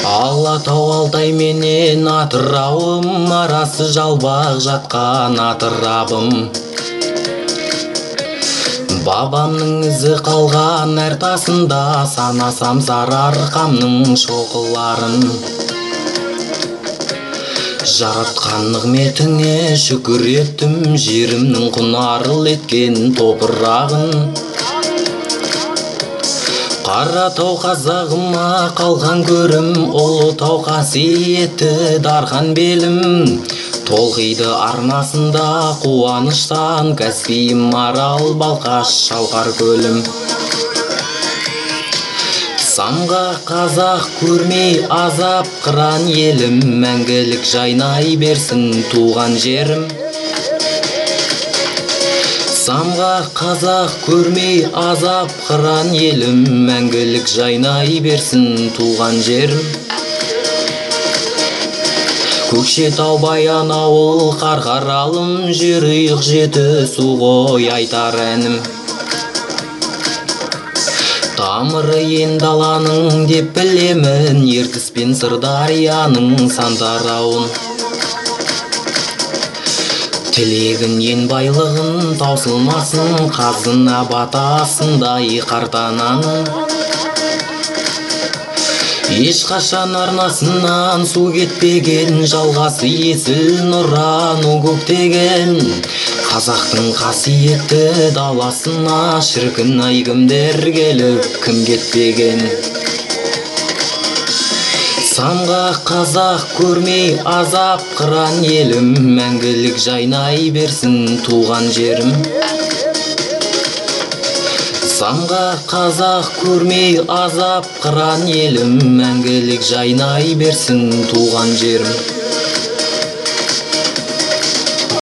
Алатау Алтай менен Атырауым, арасы жалбақ жатқан атырабым. Бабамның ізі қалған әр тасында, санасам сарыарқамның шоқыларын. Жаратқан нығметіңе шүкір еттім, жерімнің құнарлы еткен топырағын. Қаратау қазағыма қалған көрім, Ұлытау қасиетті дархан белім. Толқиды арнасында қуаныштан, Каспийім, Арал, Балқаш, Шалқар көлім. Самға қазақ көрмей азап қыран елім, мәңгілік жайнай берсін туған жерім. Самға қазақ көрмей азап қыран елім, мәңгілік жайнай берсін туған жерім. Көкшетау, Баянауыл, Қарқаралым, Жерұйық, Жетісу ғой айтар әнім. Тамыры ен даланың деп білемін, Ертіс пен Сырдарияның сантарауын. Тілегін ен байлығын таусылмасын, қазына батасындай қартананың. Ешқашан арнасынан су кетпеген, жалғасы есіл нұрану көктеген. Қазақтың қасиетті даласына, шіркін ай кімдер келіп, кім кетпеген. Самға қазақ көрмей азап қыран елім, мәңгілік жайнай берсін туған жерім. Самға қазақ көрмей азап қыран елім, мәңгілік жайнай берсін туған жерім.